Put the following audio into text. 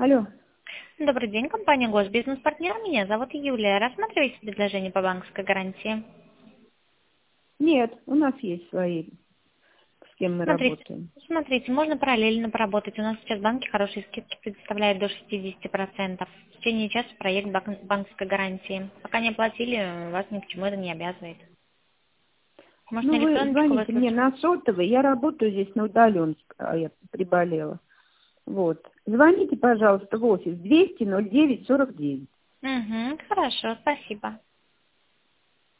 Алло. Добрый день, компания Госбизнес-партнер. Меня зовут Юлия. Рассматриваете предложение по банковской гарантии? Нет, у нас есть свои, с кем мы Смотрите, работаем. смотрите, можно параллельно поработать. У нас сейчас банки хорошие скидки предоставляют до 60%. В течение часа проект банковской гарантии. Пока не оплатили, вас ни к чему это не обязывает. Может, на Ну, вы электроночку звоните мне выслать? на сотовый, я работаю здесь на удаленке, а я приболела. Вот. Звоните, пожалуйста, в офис 200 09 49. Угу, хорошо, спасибо.